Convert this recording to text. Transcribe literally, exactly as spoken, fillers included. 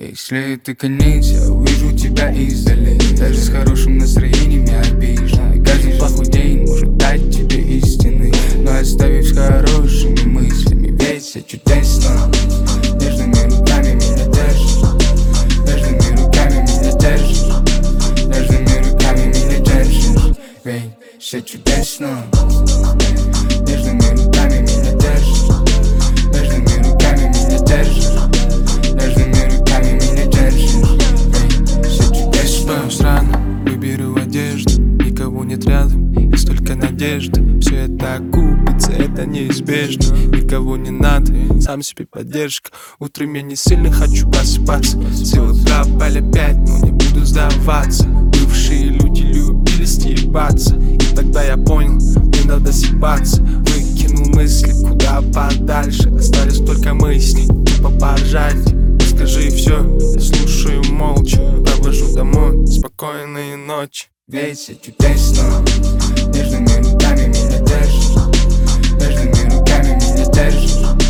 Если ты конец, я увижу тебя издали. Даже с хорошим настроением я обижен. И каждый плохой день может дать тебе истины, но оставив с хорошими мыслями, ведь все чудесно. Нежными руками меня держишь, нежными руками меня держишь, нежными руками меня держишь, ведь все чудесно. Нежными руками меня держишь, нежными руками меня держишь, нежными руками меня держишь, ведь все чудесно. Просыпаюсь рано, выберу одежду, никого нет рядом, есть только надежда. Все это окупится, это неизбежно, никого не надо, сам себе поддержка. Утром я не сильно хочу просыпаться, силы пропали опять, но не буду сдаваться. Бывшие люди любили стебаться, и тогда я понял, мне надо съебаться. Выкинул мысли куда подальше, остались только мысли, тупо поржать. Скажи все, я слушаю молча, провожу домой спокойные ночи. Ведь все чудесно. Нежными руками меня держишь, нежными руками меня держишь,